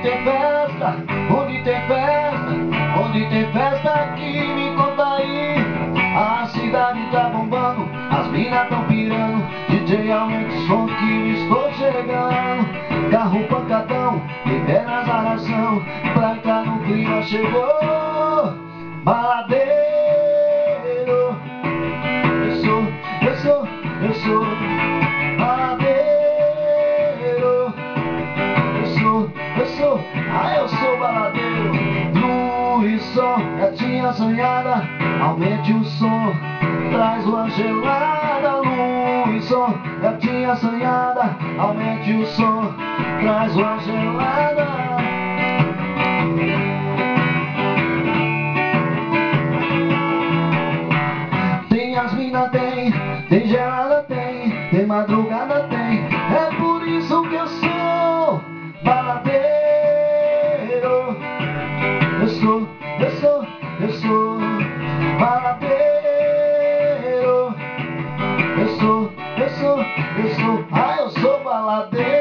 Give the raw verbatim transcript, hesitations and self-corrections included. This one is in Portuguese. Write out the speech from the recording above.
tem festa, onde tem festa, onde tem festa aqui, me conta aí. A cidade tá bombando, as minas tão pirando, D J aumenta o som que estou chegando. Carro pancadão, libera as aração, pra entrar no clima chegou. Baladeiro, eu sou, eu sou, eu sou baladeiro. Eu sou, eu sou, ah eu sou baladeiro. Luz e sol, gatinha assanhada, aumente o som, traz uma gelada. Luz e sol, gatinha assanhada, aumente o som, traz uma gelada. Tem as mina, tem, tem gelada, tem, tem madrugada, tem. É por isso que eu sou baladeiro. Eu sou, eu sou, eu sou baladeiro. Eu sou, eu sou, eu sou, ah eu sou baladeiro.